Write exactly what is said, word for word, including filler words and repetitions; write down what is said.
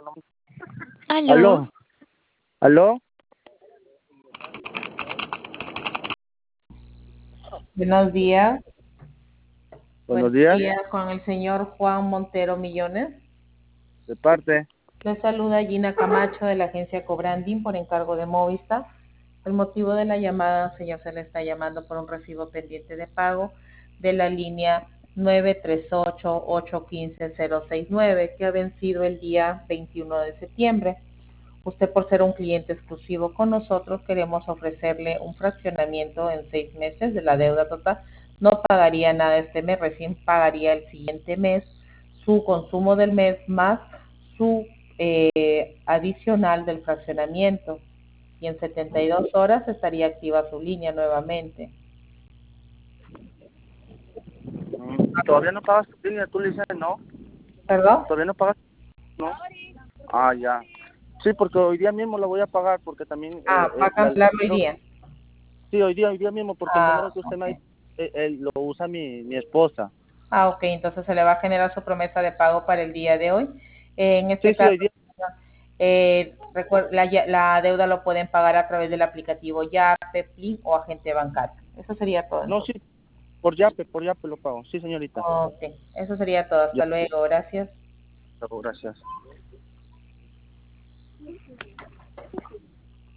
¿Aló? ¿Aló? ¿Aló? Buenos días. Buenos Buenos días. días con el señor Juan Montero Millones. ¿De parte? Le saluda Gina Camacho de la agencia Cobranding por encargo de Movistar. El motivo de la llamada, señor, se le está llamando por un recibo pendiente de pago de la línea nueve tres ocho, ocho uno cinco, cero seis nueve que ha vencido el día veintiuno de septiembre. Usted, por ser un cliente exclusivo con nosotros, queremos ofrecerle un fraccionamiento en seis meses de la deuda total. No pagaría nada este mes, recién pagaría el siguiente mes su consumo del mes más su eh, adicional del fraccionamiento. Y en setenta y dos horas estaría activa su línea nuevamente. Mm, ¿Todavía no pagas tu línea? ¿Tú le dices no? ¿Perdón? ¿Todavía no pagas? No. Ah, ya. Sí, porque hoy día mismo la voy a pagar porque también... Ah, Eh, ¿va eh, a la- cancelarlo hoy día? sí, hoy día, hoy día mismo porque el Ah, número que usted me ha ok. dicho eh, eh, lo usa mi, mi esposa. Ah, ok, entonces se le va a generar su promesa de pago para el día de hoy. Eh, en Sí, este sí, caso, hoy día. eh, recuer- la, ya- la deuda lo pueden pagar a través del aplicativo Yape, Plin o agente bancario. Eso sería todo No, sí, entonces. por Yape, por Yape lo pago. Sí, señorita. Ok, eso sería todo. Ya, Hasta luego, gracias. gracias.